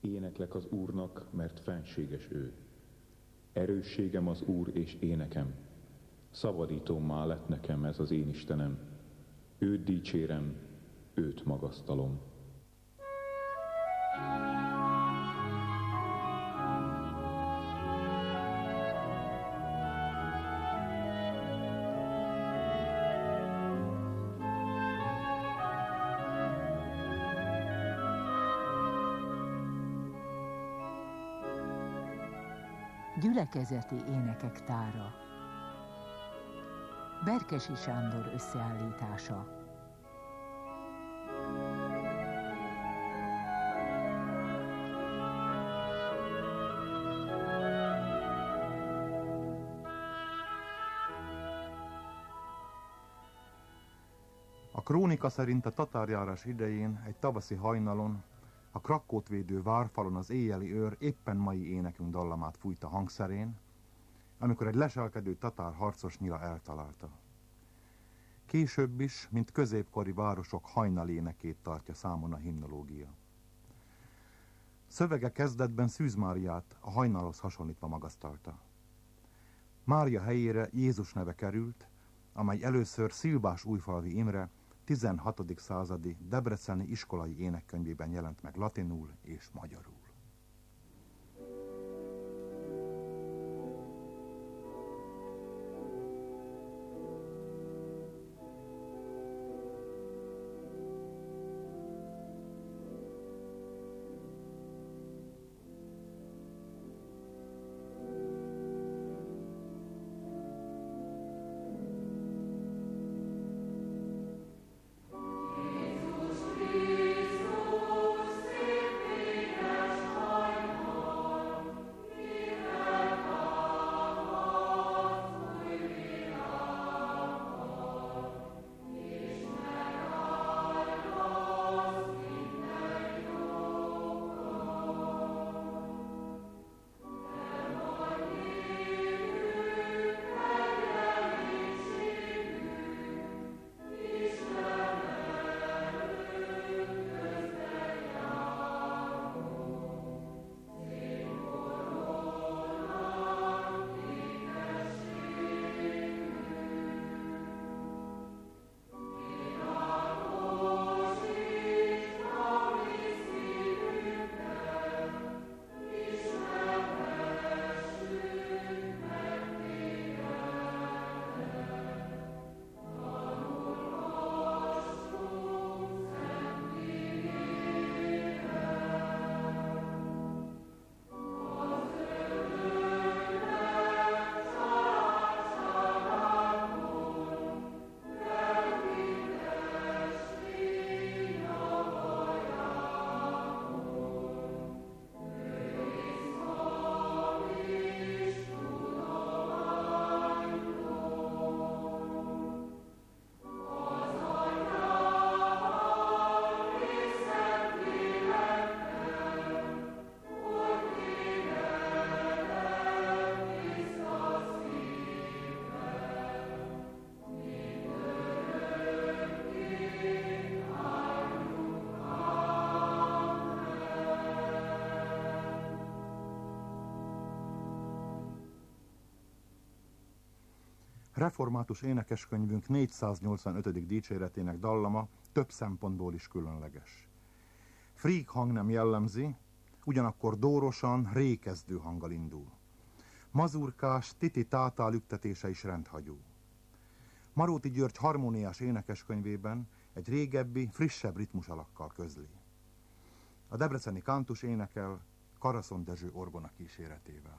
Éneklek az Úrnak, mert fenséges ő. Erősségem az Úr és énekem. Szabadítómmá lett nekem ez az én Istenem. Őt dicsérem, őt magasztalom. Gyülekezeti énekek tára. Berkesi Sándor összeállítása. A krónika szerint a tatárjárás idején egy tavaszi hajnalon a Krakkót védő várfalon az éjjeli őr éppen mai énekünk dallamát fújta hangszerén, amikor egy leselkedő tatár harcos nyila eltalálta. Később is, mint középkori városok hajnalénekét tartja számon a himnológia. Szövege kezdetben Szűz Máriát a hajnalhoz hasonlítva magasztalta. Mária helyére Jézus neve került, amely először Szilbás Újfalvi Imre 16. századi debreceni iskolai énekkönyvében jelent meg latinul és magyarul. Református énekeskönyvünk 485. dicséretének dallama több szempontból is különleges. Fríg hang nem jellemzi, ugyanakkor dórosan, rékezdő hanggal indul. Mazurkás, titi-tátá lüktetése is rendhagyó. Maróti György harmóniás énekeskönyvében egy régebbi, frissebb ritmusalakkal közli. A debreceni kántus énekel Karaszon Dezső orgona kíséretével.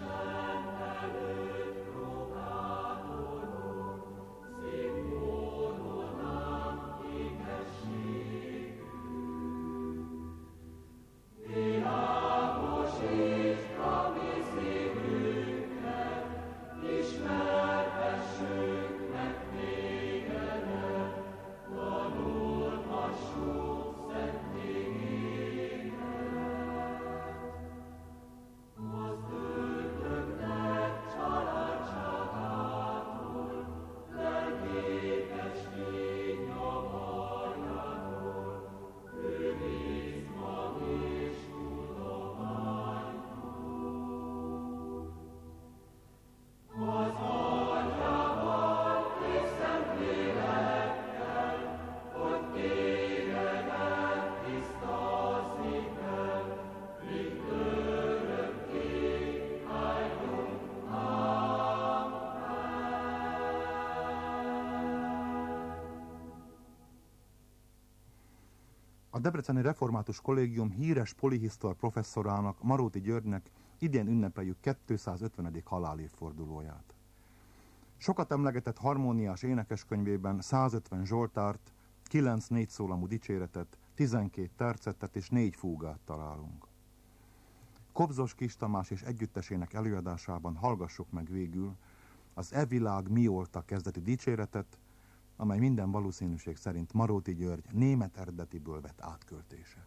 Szép Debreceni Református Kollégium híres polihisztor professzorának, Maróti Györgynek idén ünnepeljük 250. halálévfordulóját. Sokat emlegetett harmóniás énekeskönyvében 150 zsoltárt, 9 négyszólamú dicséretet, 12 tercettet és 4 fúgát találunk. Kobzos Kis Tamás és együttesének előadásában hallgassuk meg végül az E világ mióta kezdeti dicséretet, amely minden valószínűség szerint Maróti György német eredetiből vett átköltése.